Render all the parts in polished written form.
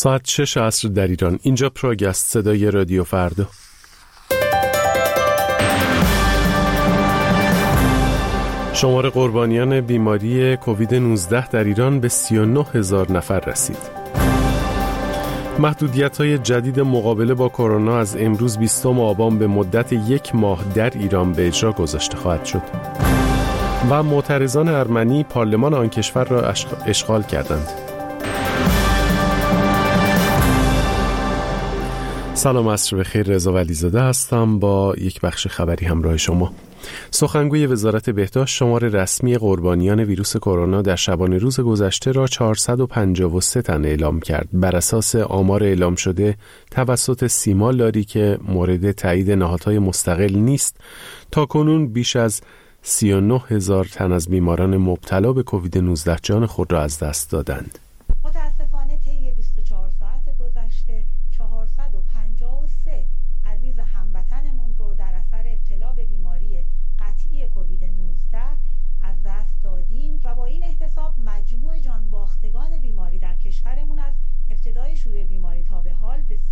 ساعت 6 عصر در ایران. اینجا پراگ است، صدای رادیو فردا. شمار قربانیان بیماری کووید 19 در ایران به 39,000 نفر رسید. محدودیت‌های جدید مقابله با کرونا از امروز 20 آبان به مدت 1 ماه در ایران به اجرا گذاشته خواهد شد. و معترضان ارمنی پارلمان آن کشور را اشغال کردند. سلام، عصر بخیر. رضا ولیزاده هستم با یک بخش خبری همراه شما. سخنگوی وزارت بهداشت شمار رسمی قربانیان ویروس کرونا در شبانه روز گذشته را 453 تن اعلام کرد. بر اساس آمار اعلام شده توسط سیما لاری که مورد تایید نهادهای مستقل نیست، تاکنون بیش از 39,000 تن از بیماران مبتلا به کووید 19 جان خود را از دست دادند. متاسفانه طی 24 ساعت گذشته 453 عزیز هموطنمون رو در اثر ابتلا به بیماری قطعی کووید 19 از دست دادیم و با این احتساب مجموع جان باختگان بیماری در کشورمون از ابتدای شیوع بیماری تا به حال به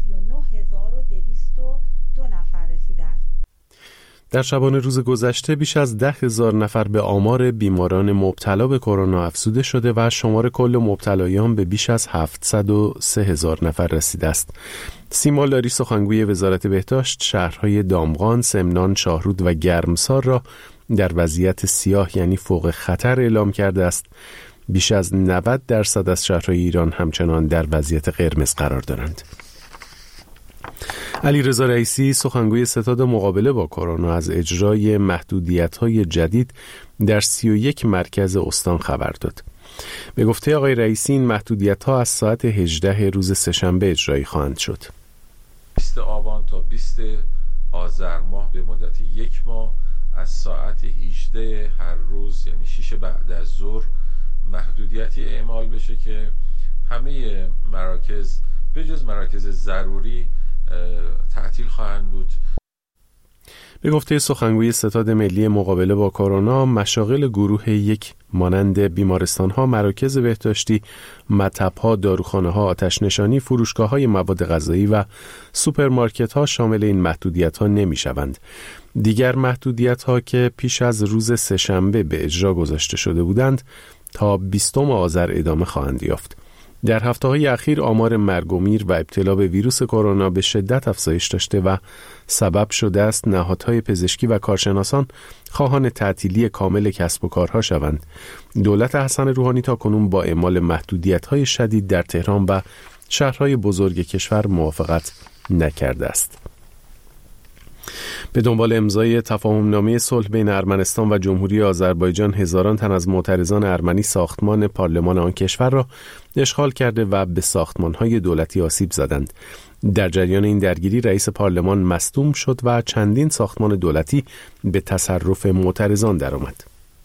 39,202 نفر رسیده است. در شبانه روز گذشته بیش از 10,000 نفر به آمار بیماران مبتلا به کرونا افزوده شده و شمار کل مبتلایان به بیش از 703,000 نفر رسیده است. سیما لاری سخنگوی وزارت بهداشت شهرهای دامغان، سمنان، شاهرود و گرمسار را در وضعیت سیاه یعنی فوق خطر اعلام کرده است. بیش از 90% از شهرهای ایران همچنان در وضعیت قرمز قرار دارند. علیرضا رئیسی سخنگوی ستاد مقابله با کرونا از اجرای محدودیت‌های جدید در 31 مرکز استان خبر داد. به گفته آقای رئیسی این محدودیت‌ها از ساعت 18 روز سه‌شنبه اجرایی خواهند شد. 20 آبان تا 20 آذر ماه به مدت 1 ماه از ساعت 18 هر روز یعنی 6 بعد از ظهر محدودیتی اعمال بشه که همه مراکز به جز مراکز ضروری تعطیل خواهند بود. به گفته سخنگوی ستاد ملی مقابله با کرونا، مشاغل گروه 1 مانند بیمارستان‌ها، مراکز بهداشتی، مطب‌ها، داروخانه‌ها، آتش‌نشانی، فروشگاه‌های مواد غذایی و سوپرمارکت‌ها شامل این محدودیت‌ها نمی‌شوند. دیگر محدودیت‌ها که پیش از روز سه‌شنبه به اجرا گذاشته شده بودند تا 20 آذر ادامه خواهند یافت. در هفته‌های اخیر آمار مرگ و میر و ابتلا به ویروس کرونا به شدت افزایش داشته و سبب شده است نهادهای پزشکی و کارشناسان خواهان تعطیلی کامل کسب و کارها شوند. دولت حسن روحانی تاکنون با اعمال محدودیت‌های شدید در تهران و شهرهای بزرگ کشور موافقت نکرده است. به دنبال امضای تفاهمنامه صلح بین ارمنستان و جمهوری آذربایجان، هزاران تن از معترضان ارمنی ساختمان پارلمان آن کشور را اشغال کرده و به ساختمان‌های دولتی آسیب زدند. در جریان این درگیری رئیس پارلمان مصدوم شد و چندین ساختمان دولتی به تصرف معترضان درآمد.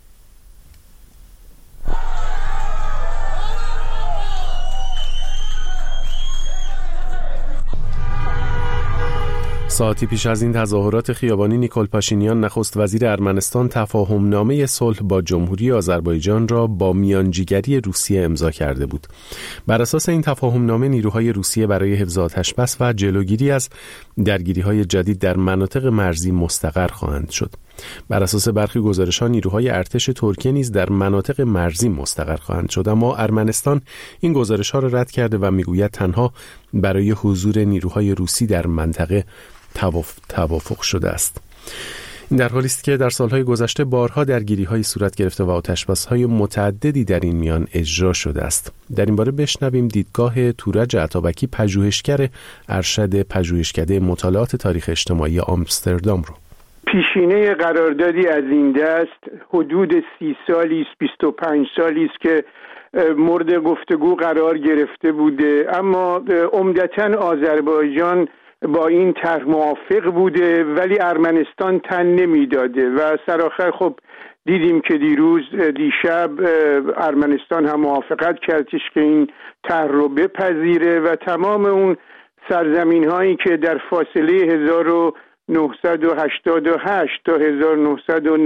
ساعتی پیش از این تظاهرات خیابانی نیکول پاشینیان نخست وزیر ارمنستان تفاهمنامه صلح با جمهوری آذربایجان را با میانجیگری روسیه امضا کرده بود. بر اساس این تفاهمنامه نیروهای روسیه برای حفظ آتش‌بس و جلوگیری از درگیری‌های جدید در مناطق مرزی مستقر خواهند شد. بر اساس برخی گزارش‌ها نیروهای ارتش ترکیه نیز در مناطق مرزی مستقر خواهند شد، اما ارمنستان این گزارش‌ها را رد کرده و میگوید تنها برای حضور نیروهای روسی در منطقه توافق شده است. این در حالی است که در سالهای گذشته بارها درگیری‌های صورت گرفته و آتش‌بس‌های متعددی در این میان اجرا شده است. در این باره بشنویم دیدگاه تورج عطابکی، پژوهشگر ارشد پژوهشکده مطالعات تاریخ اجتماعی آمستردام رو. پیشینه قراردادی از این دست حدود 30 سالی است، 25 سالی است که مورد گفتگو قرار گرفته بوده، اما عمدتاً آذربایجان با این طرح موافق بوده ولی ارمنستان تن نمیداده و سرآخر خب دیدیم که دیشب ارمنستان هم موافقت کردش که این طرح رو بپذیره و تمام اون سرزمین هایی که در فاصله 1988 تا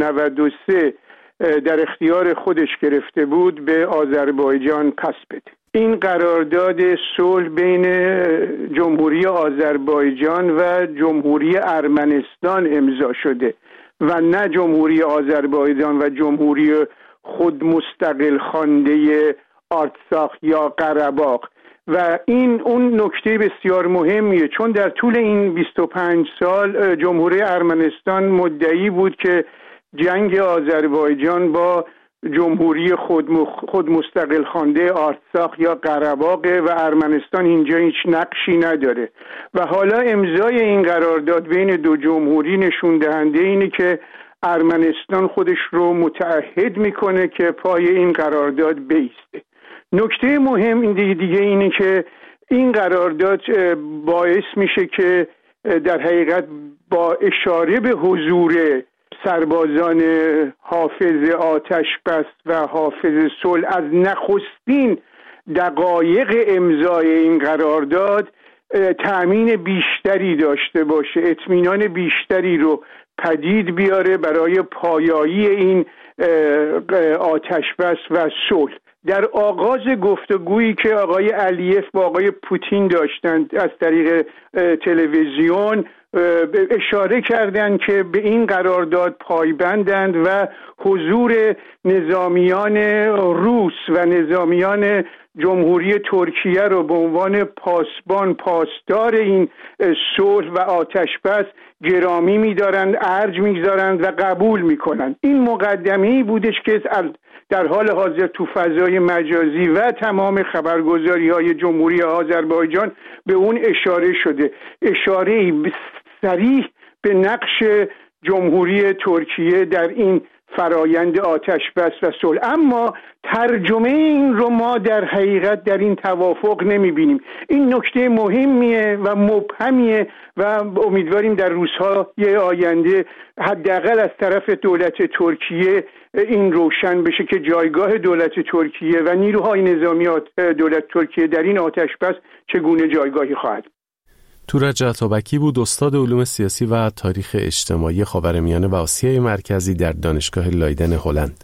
1993 در اختیار خودش گرفته بود به آذربایجان پس بده. این قرارداد صلح بین جمهوری آذربایجان و جمهوری ارمنستان امضا شده و نه جمهوری آذربایجان و جمهوری خود مستقل خوانده آرتساخ یا قره‌باغ. و این اون نکته بسیار مهمیه، چون در طول این 25 سال جمهوری ارمنستان مدعی بود که جنگ آذربایجان با جمهوری خود مستقل خوانده آرتساخ یا قره‌باغ و ارمنستان اینجا هیچ نقشی نداره و حالا امضای این قرارداد بین دو جمهوری نشون دهنده اینه که ارمنستان خودش رو متعهد میکنه که پای این قرارداد بیسته. نکته مهم این دیگه اینه که این قرارداد باعث میشه که در حقیقت با اشاره به حضور سربازان حافظ آتشبس و حافظ صلح از نخستین دقایق امضای این قرارداد تأمین بیشتری داشته باشه، اطمینان بیشتری رو پدید بیاره برای پایایی این آتشبس و صلح. در آغاز گفتگویی که آقای علیف با آقای پوتین داشتند از طریق تلویزیون اشاره کردند که به این قرارداد پایبندند و حضور نظامیان روس و نظامیان جمهوری ترکیه رو به عنوان پاسدار این صلح و آتشبس گرامی می‌دارند، ارج می‌گذارند و قبول می‌کنند. این مقدمه‌ای بودش که در حال حاضر تو فضای مجازی و تمام خبرگزاری‌های جمهوری آذربایجان به اون اشاره شده، اشاره صریح به نقش جمهوری ترکیه در این فرایند آتشبس و صلح. اما ترجمه این رو ما در حقیقت در این توافق نمی‌بینیم. این نکته مهمیه و مبهمیه و امیدواریم در روزهای آینده حداقل از طرف دولت ترکیه این روشن بشه که جایگاه دولت ترکیه و نیروهای نظامی دولت ترکیه در این آتشبس چگونه جایگاهی خواهد. تورج عطابکی بود، استاد علوم سیاسی و تاریخ اجتماعی خاورمیانه و آسیای مرکزی در دانشگاه لایدن هلند.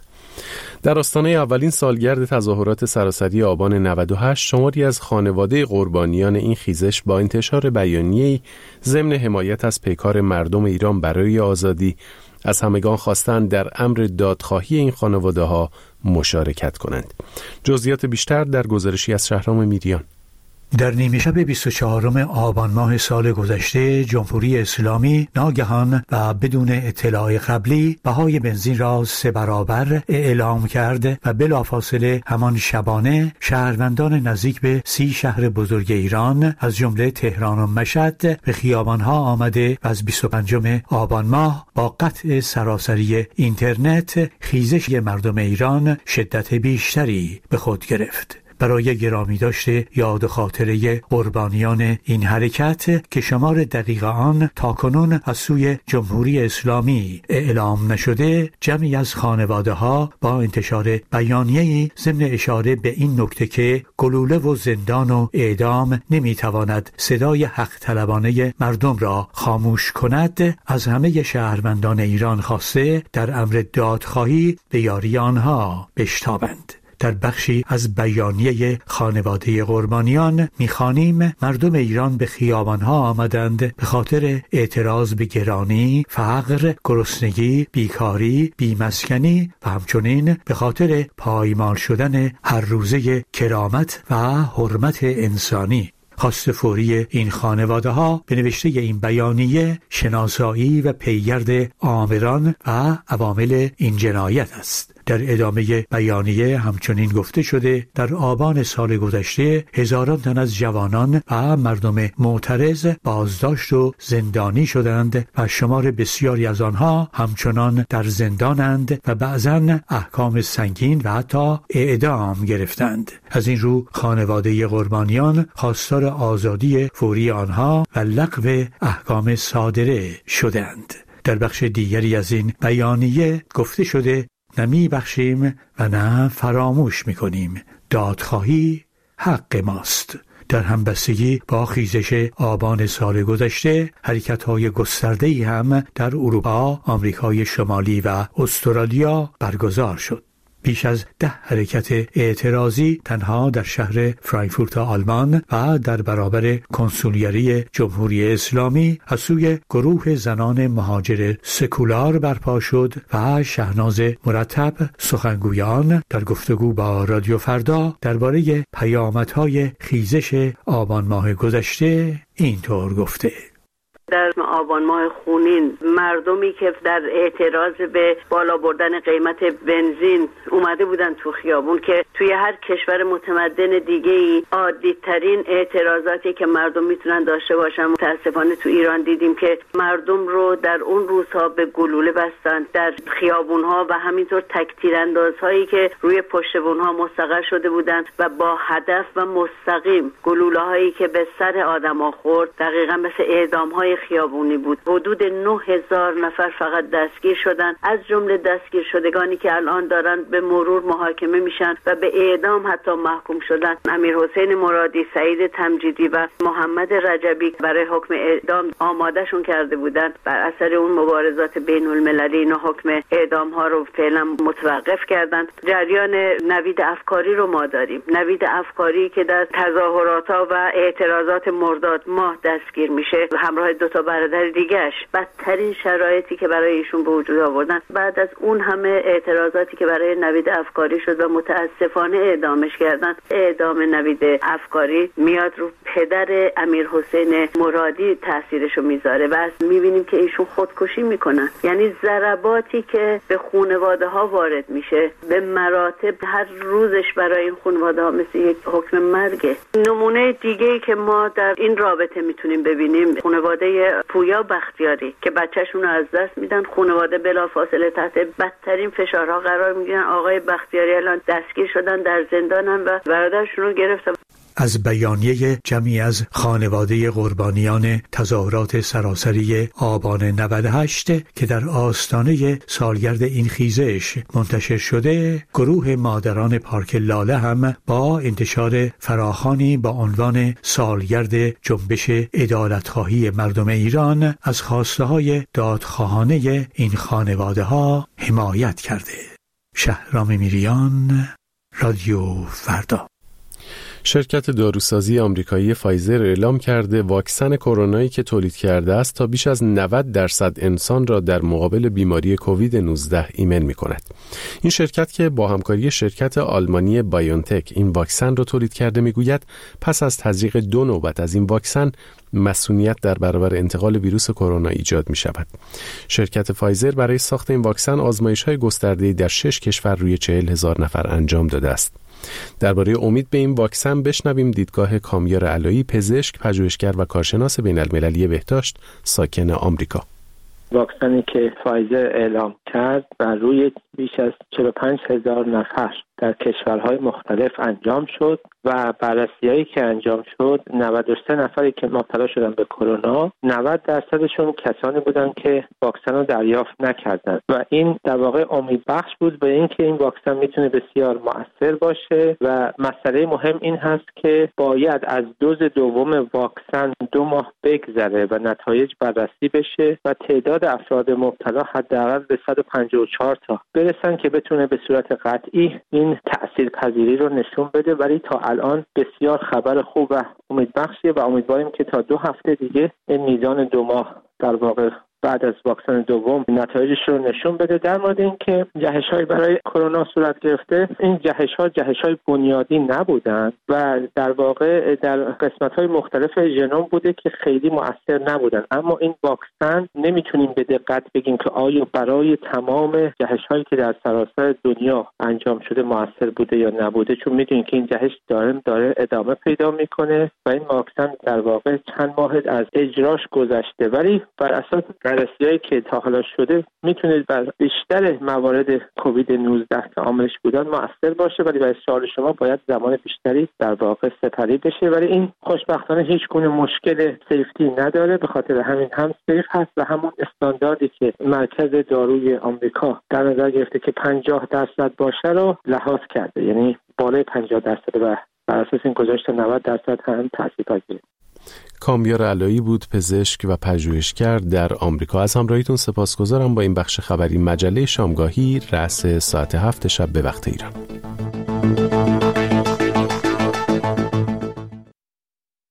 در آستانه اولین سالگرد تظاهرات سراسری آبان 98 شماری از خانواده قربانیان این خیزش با انتشار بیانیه‌ای ضمن حمایت از پیکار مردم ایران برای آزادی از همگان خواستند در امر دادخواهی این خانواده‌ها مشارکت کنند. جزئیات بیشتر در گزارشی از شهرام میریان. در نیمه شب 24 آبان ماه سال گذشته جمهوری اسلامی ناگهان و بدون اطلاع قبلی بهای بنزین را 3 برابر اعلام کرد و بلافاصله همان شبانه شهروندان نزدیک به 30 شهر بزرگ ایران از جمله تهران و مشهد به خیابانها آمده و از 25 آبان ماه با قطع سراسری اینترنت خیزش مردم ایران شدت بیشتری به خود گرفت. برای گرامی داشته یاد خاطره قربانیان این حرکت که شمار دقیق آن تاکنون از سوی جمهوری اسلامی اعلام نشده، جمعی از خانواده ها با انتشار بیانیه‌ای ضمن اشاره به این نکته که گلوله و زندان و اعدام نمیتواند صدای حق طلبانه مردم را خاموش کند، از همه شهروندان ایران خواسته در امر دادخواهی به یاری آنها بشتابند. در بخشی از بیانیه خانواده قربانیان می‌خوانیم مردم ایران به خیابان‌ها آمدند به خاطر اعتراض به گرانی، فقر، گرسنگی، بیکاری، بیمسکنی و همچنین به خاطر پایمال شدن هر روزه کرامت و حرمت انسانی. خواست فوری این خانواده ها به نوشته این بیانیه شناسایی و پیگرد آمران و عوامل این جنایت است. در ادامه بیانیه همچنین گفته شده در آبان سال گذشته هزاران تن از جوانان و مردم معترض بازداشت و زندانی شدند و شمار بسیاری از آنها همچنان در زندانند و بعضاً احکام سنگین و حتی اعدام گرفتند. از این رو خانواده قربانیان خواستار آزادی فوری آنها و لغو احکام صادره شدند. در بخش دیگری از این بیانیه گفته شده نمی بخشیم و نه فراموش می کنیم. دادخواهی حق ماست. در همبستگی با خیزش آبان سال گذشته حرکت‌های گسترده‌ای هم در اروپا، آمریکای شمالی و استرالیا برگزار شد. بیش از 10 حرکت اعتراضی تنها در شهر فرانکفورت آلمان و در برابر کنسولگری جمهوری اسلامی از سوی گروه زنان مهاجر سکولار برپا شد و شهناز مرتب سخنگویان در گفتگو با رادیو فردا درباره پیامدهای خیزش آبان ماه گذشته اینطور گفته: در آبان ماه خونین مردمی که در اعتراض به بالا بردن قیمت بنزین اومده بودن تو خیابون، که توی هر کشور متمدن دیگه‌ای عادی‌ترین اعتراضاتی که مردم میتونن داشته باشن، متاسفانه تو ایران دیدیم که مردم رو در اون روزها به گلوله بستن در خیابون‌ها و همینطور تک‌تیراندازهایی که روی پشت‌بون‌ها مستقر شده بودن و با هدف و مستقیم گلوله‌هایی که به سر آدم‌ها خورد دقیقاً مثل اعدام‌های خیابونی بود. حدود 9000 نفر فقط دستگیر شدن، از جمله دستگیر شدگانی که الان دارن به مرور محاکمه میشن و به اعدام حتی محکوم شدن. امیرحسین مرادی، سعید تمجیدی و محمد رجبی برای حکم اعدام آمادهشون کرده بودن. بر اثر اون مبارزات بین المللی اینا حکم اعدام ها رو فعلا متوقف کردن. جریان نوید افکاری رو ما داریم، نوید افکاری که در تظاهرات و اعتراضات مرداد ماه دستگیر میشه همراه دو تا برادر دیگه‌اش. بدترین شرایطی که برای ایشون به وجود آوردن بعد از اون همه اعتراضاتی که برای نوید افکاری شد و متاسفانه اعدامش کردن. اعدام نوید افکاری میاد رو پدر امیرحسین مرادی تاثیرشو میذاره و میبینیم که ایشون خودکشی میکنن. یعنی ضرباتی که به خانواده ها وارد میشه به مراتب هر روزش برای این خانواده ها مثل یک حکم مرگه. نمونه دیگه‌ای که ما در این رابطه میتونیم ببینیم خانواده پویا بختیاری که بچه‌شون رو از دست میدن، خانواده بلافاصله تحت بدترین فشارها قرار میگیرن. آقای بختیاری الان دستگیر شدن، در زندانن و برادرشون رو گرفتن. از بیانیه جمعی از خانواده قربانیان تظاهرات سراسری آبان 98 که در آستانه سالگرد این خیزش منتشر شده، گروه مادران پارک لاله هم با انتشار فراخوانی با عنوان سالگرد جنبش عدالتخواهی مردم ایران از خواسته‌های دادخواهانه این خانواده‌ها حمایت کرده. شهرام میریان، رادیو فردا. شرکت داروسازی آمریکایی فایزر اعلام کرده واکسن کرونایی که تولید کرده است تا بیش از 90% انسان را در مقابل بیماری کووید 19 ایمن می‌کند. این شرکت که با همکاری شرکت آلمانی بایونتک این واکسن را تولید کرده میگوید پس از تزریق 2 نوبت از این واکسن مسئولیت در برابر انتقال ویروس کرونا ایجاد می شود. شرکت فایزر برای ساخت این واکسن آزمایش‌های گسترده‌ای در 6 کشور روی 40,000 نفر انجام داده است. درباره امید به این واکسن بشنویم دیدگاه کامیار علایی، پزشک، پژوهشگر و کارشناس بین‌المللی بهداشت ساکن آمریکا. واکسنی که فایزر اعلام کرد بر روی بیش از 45,000 نفر در کشورهای مختلف انجام شد و بررسی‌هایی که انجام شد 93 نفری که مبتلا شدن به کرونا 90% کسانی بودند که واکسن رو دریافت نکردند و این در واقع امیدبخش بود به اینکه این واکسن میتونه بسیار مؤثر باشه و مسئله مهم این هست که باید از دوز دوم واکسن 2 ماه بگذره و نتایج بررسی بشه و تعداد افراد مبتلا حداقل به 154 تا برسن که بتونه به صورت قطعی این تأثیرپذیری رو نشون بده. ولی تا الان بسیار خبر خوب و امیدبخشیه و امیدواریم که تا 2 هفته دیگه این میزان 2 ماه در واقع بعد از واکسن دوم نتایجش رو نشون بده. در مورد اینکه جهش‌های برای کرونا صورت گرفته، این جهش‌های بنیادی نبودن و در واقع در قسمت‌های مختلف ژنوم بوده که خیلی مؤثر نبودن. اما این واکسن نمیتونیم به دقت بگیم که آیا برای تمام جهش‌هایی که در سراسر دنیا انجام شده مؤثر بوده یا نبوده، چون میدونیم که این جهش داره ادامه پیدا میکنه و این واکسن در واقع چند ماه از اجراش گذشته. ولی بر اساس بررسی‌هایی که تا حالا شده میتونه بر بیشتر موارد کووید 19 که عاملش بودن مؤثر باشه، ولی برای سوال شما باید زمان بیشتری در واقع سپری بشه. ولی این خوشبختانه هیچ گونه مشکل سیفتی نداره، به خاطر همین هم سیف هست و همون استانداردی که مرکز داروی آمریکا در نظر گرفته که 50% باشه رو لحاظ کرده، یعنی بالای 50% و بر اساس این گذاشت 90% هم تاثیرپذیره. کامیار علایی بود، پزشک و پژوهشگر در آمریکا. از همراهیتون سپاسگزارم با این بخش خبری مجله شامگاهی رأس ساعت 7 شب به وقت ایران.